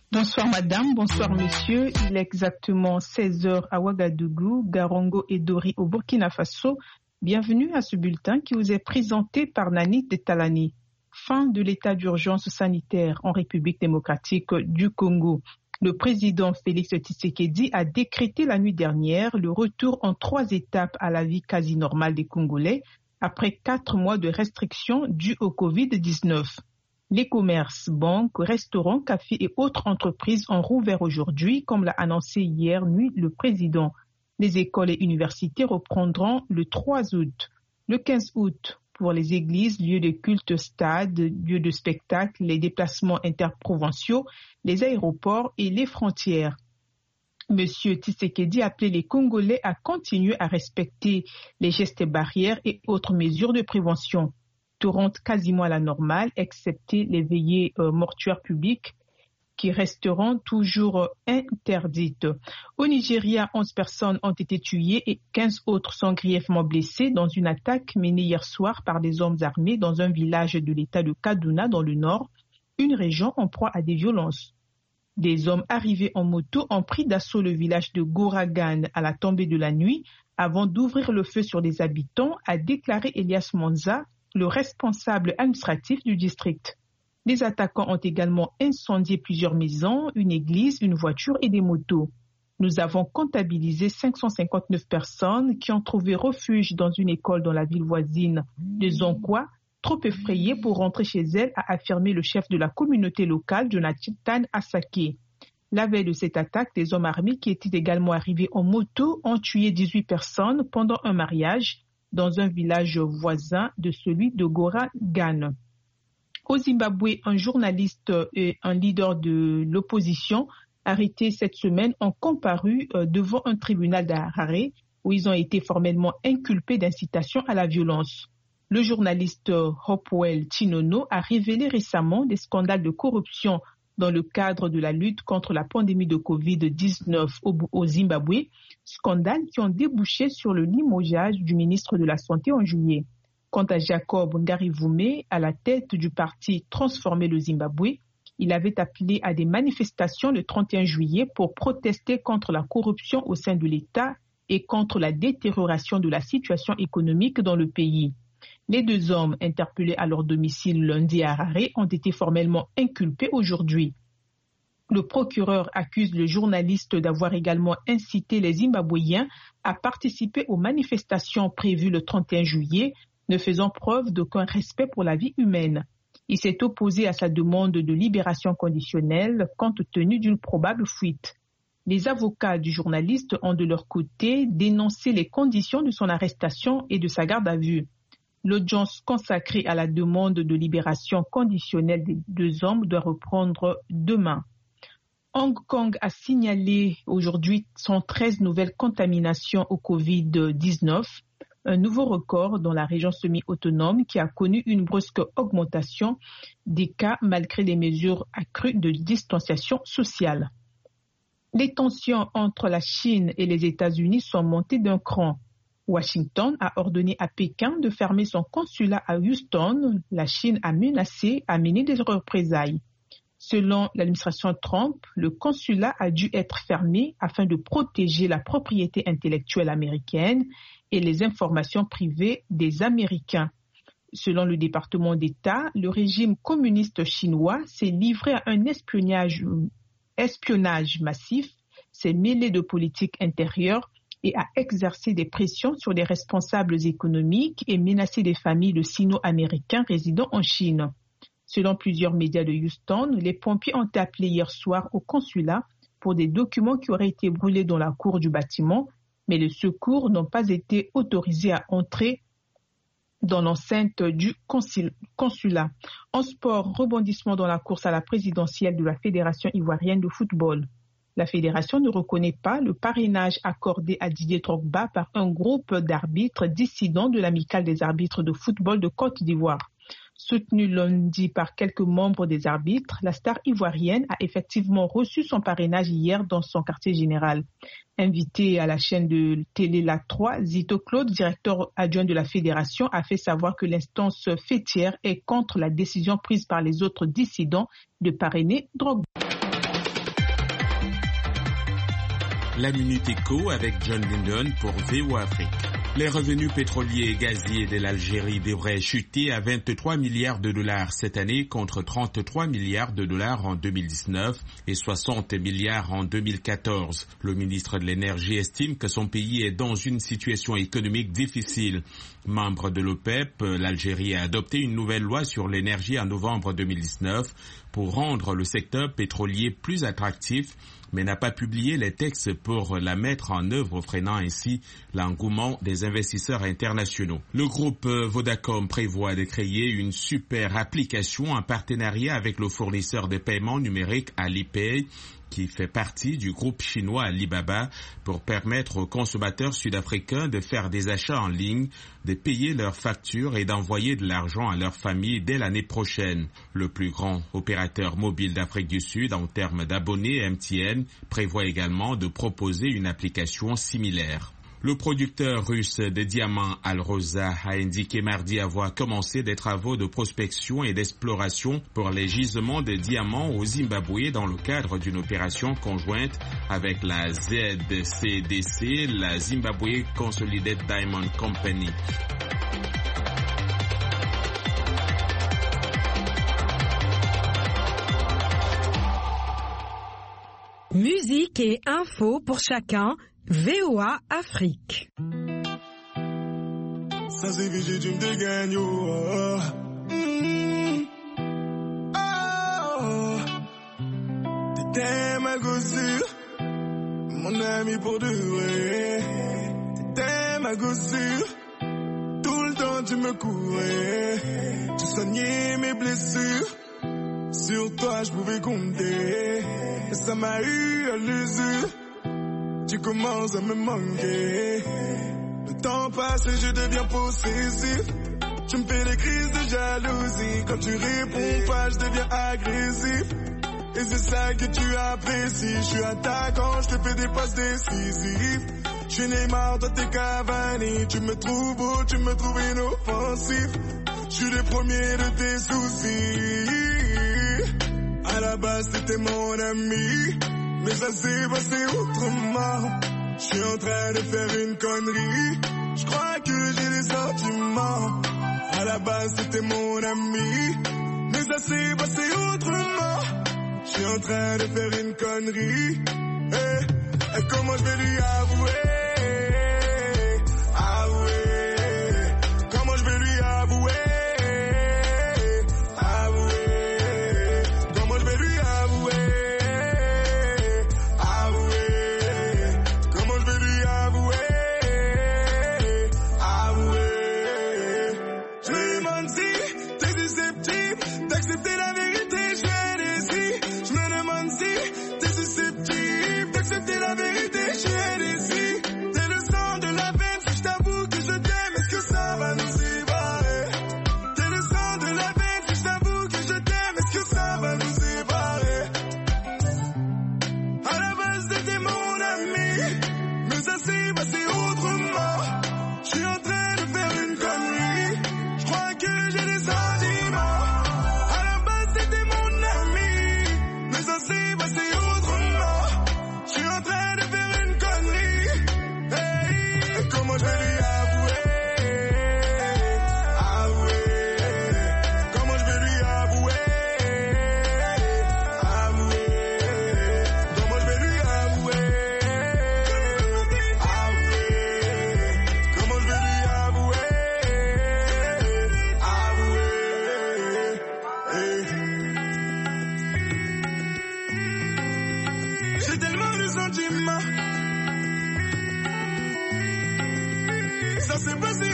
Bonsoir madame, bonsoir monsieur. Il est exactement 16h à Ouagadougou, Garongo et Dori au Burkina Faso. Bienvenue à ce bulletin qui vous est présenté par Nani Talani. Fin de l'état d'urgence sanitaire en République démocratique du Congo. Le président Félix Tshisekedi a décrété la nuit dernière le retour en 3 étapes à la vie quasi normale des Congolais après 4 mois de restrictions dues au Covid-19. Les commerces, banques, restaurants, cafés et autres entreprises ont rouvert aujourd'hui, comme l'a annoncé hier nuit le président. Les écoles et universités reprendront le 3 août. Le 15 août, pour les églises, lieux de culte, stades, lieux de spectacle, les déplacements interprovinciaux, les aéroports et les frontières. Monsieur Tshisekedi a appelé les Congolais à continuer à respecter les gestes barrières et autres mesures de prévention. Tout rentre quasiment à la normale, excepté les veillées mortuaires publiques qui resteront toujours interdites. Au Nigeria, 11 personnes ont été tuées et 15 autres sont grièvement blessées dans une attaque menée hier soir par des hommes armés dans un village de l'État de Kaduna dans le nord, une région en proie à des violences. Des hommes arrivés en moto ont pris d'assaut le village de Gouragan à la tombée de la nuit avant d'ouvrir le feu sur les habitants, a déclaré Elias Monza, le responsable administratif du district. Les attaquants ont également incendié plusieurs maisons, une église, une voiture et des motos. Nous avons comptabilisé 559 personnes qui ont trouvé refuge dans une école dans la ville voisine de Zonkwa, trop effrayées pour rentrer chez elles, a affirmé le chef de la communauté locale, Jonathan Asake. La veille de cette attaque, des hommes armés qui étaient également arrivés en moto ont tué 18 personnes pendant un mariage dans un village voisin de celui de Gouragan. Au Zimbabwe, un journaliste et un leader de l'opposition arrêtés cette semaine ont comparu devant un tribunal d'Harare où ils ont été formellement inculpés d'incitation à la violence. Le journaliste Hopewell Chinono a révélé récemment des scandales de corruption dans le cadre de la lutte contre la pandémie de Covid-19 au Zimbabwe, scandales qui ont débouché sur le limogeage du ministre de la Santé en juillet. Quant à Jacob Ngarivume, à la tête du parti Transformer le Zimbabwe, il avait appelé à des manifestations le 31 juillet pour protester contre la corruption au sein de l'État et contre la détérioration de la situation économique dans le pays. Les 2 hommes interpellés à leur domicile lundi à Harare ont été formellement inculpés aujourd'hui. Le procureur accuse le journaliste d'avoir également incité les Zimbabwéens à participer aux manifestations prévues le 31 juillet, ne faisant preuve d'aucun respect pour la vie humaine. Il s'est opposé à sa demande de libération conditionnelle compte tenu d'une probable fuite. Les avocats du journaliste ont de leur côté dénoncé les conditions de son arrestation et de sa garde à vue. L'audience consacrée à la demande de libération conditionnelle des 2 hommes doit reprendre demain. Hong Kong a signalé aujourd'hui 113 nouvelles contaminations au Covid-19, un nouveau record dans la région semi-autonome qui a connu une brusque augmentation des cas malgré les mesures accrues de distanciation sociale. Les tensions entre la Chine et les États-Unis sont montées d'un cran. Washington a ordonné à Pékin de fermer son consulat à Houston. La Chine a menacé à mener des représailles. Selon l'administration Trump, le consulat a dû être fermé afin de protéger la propriété intellectuelle américaine et les informations privées des Américains. Selon le département d'État, le régime communiste chinois s'est livré à un espionnage massif, s'est mêlé de politique intérieure et a exercé des pressions sur les responsables économiques et menacé des familles de Sino-Américains résidant en Chine. Selon plusieurs médias de Houston, les pompiers ont appelé hier soir au consulat pour des documents qui auraient été brûlés dans la cour du bâtiment, mais les secours n'ont pas été autorisés à entrer dans l'enceinte du consulat. En sport, rebondissement dans la course à la présidentielle de la Fédération ivoirienne de football. La fédération ne reconnaît pas le parrainage accordé à Didier Drogba par un groupe d'arbitres dissidents de l'amicale des arbitres de football de Côte d'Ivoire. Soutenue lundi par quelques membres des arbitres, la star ivoirienne a effectivement reçu son parrainage hier dans son quartier général. Invité à la chaîne de télé La 3, Zito Claude, directeur adjoint de la fédération, a fait savoir que l'instance fêtière est contre la décision prise par les autres dissidents de parrainer Drogba. La Minute Éco avec John Linden pour VOA Afrique. Les revenus pétroliers et gaziers de l'Algérie devraient chuter à 23 milliards de dollars cette année contre 33 milliards de dollars en 2019 et 60 milliards en 2014. Le ministre de l'Énergie estime que son pays est dans une situation économique difficile. Membre de l'OPEP, l'Algérie a adopté une nouvelle loi sur l'énergie en novembre 2019 pour rendre le secteur pétrolier plus attractif, mais n'a pas publié les textes pour la mettre en œuvre, freinant ainsi l'engouement des investisseurs internationaux. Le groupe Vodacom prévoit de créer une super application en partenariat avec le fournisseur de paiement numérique Alipay, qui fait partie du groupe chinois Alibaba, pour permettre aux consommateurs sud-africains de faire des achats en ligne, de payer leurs factures et d'envoyer de l'argent à leur famille dès l'année prochaine. Le plus grand opérateur mobile d'Afrique du Sud en termes d'abonnés, MTN, prévoit également de proposer une application similaire. Le producteur russe de diamants Alrosa a indiqué mardi avoir commencé des travaux de prospection et d'exploration pour les gisements de diamants au Zimbabwe dans le cadre d'une opération conjointe avec la ZCDC, la Zimbabwe Consolidated Diamond Company. Musique et infos pour chacun. VOA Afrique. Ça c'est que tu me dégagnes, T'étais ma gossure, mon ami pour de vrai. T'étais ma gossure, tout le temps tu me courais. Tu soignais mes blessures, sur toi je pouvais compter. Et ça m'a eu à l'usure. Tu commences à me manquer. Le temps passe et je deviens possessif. Tu me fais des crises de jalousie. Quand tu réponds pas, je deviens agressif. Et c'est ça que tu apprécies. Je suis attaquant, je te fais des passes décisives. Je suis Neymar, toi t'es Cavani. Tu me trouves beau, tu me trouves inoffensif. Je suis le premier de tes soucis. À la base c'était mon ami, mais ça s'est passé autrement. Je suis en train de faire une connerie. Je crois que j'ai des sentiments. À la base c'était mon ami, mais ça s'est passé autrement. Je suis en train de faire une connerie. Et comment je vais lui avouer? Comment je vais lui avouer? Ça s'est passé